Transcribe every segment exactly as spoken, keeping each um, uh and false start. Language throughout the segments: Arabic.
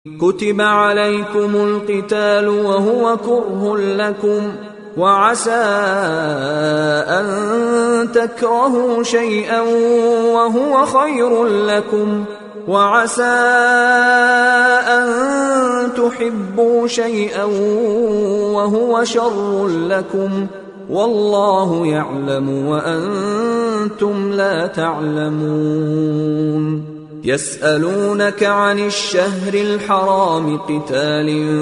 كتب عليكم القتال وهو كره لكم وعسى أن تكرهوا شيئا وهو خير لكم وعسى أن تحبوا شيئا وهو شر لكم والله يعلم وأنتم لا تعلمون. يسألونك عن الشهر الحرام قتال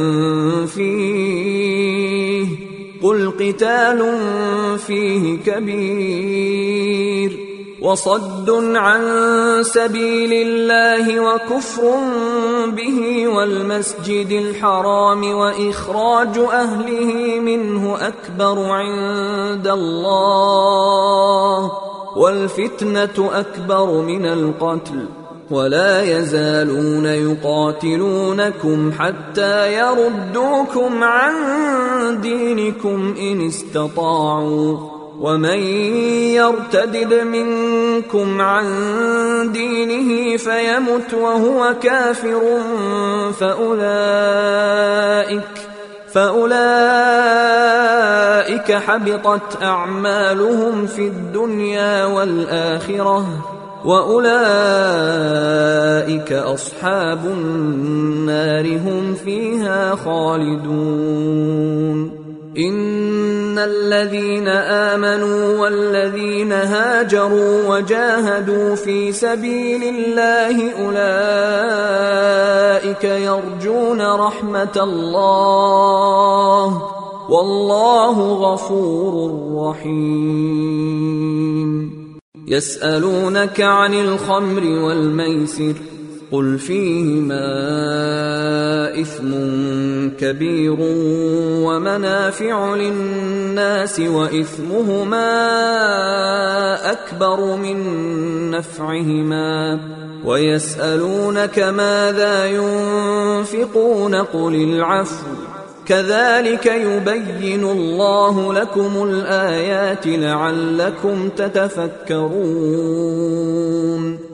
فيه قل قتال فيه كبير وصد عن سبيل الله وكفر به والمسجد الحرام وإخراج أهله منه أكبر عند الله والفتنة أكبر من القتل ولا يزالون يقاتلونكم حتى يردوكم عن دينكم إن استطاعوا ومن يرتدد منكم عن دينه فيمت وهو كافر فأولئك فأولئك حبطت أعمالهم في الدنيا والآخرة وأولئك أصحاب النار هم فيها خالدون. إن الذين آمنوا والذين هاجروا وجاهدوا في سبيل الله أولئك يرجون رحمة الله والله غفور رحيم. يسألونك عن الخمر والميسر قل فيهما إثم كبير ومنافع للناس وإثمهما أكبر من نفعهما ويسألونك ماذا ينفقون قل العفو كذلك يبين الله لكم الآيات لعلكم تتفكرون.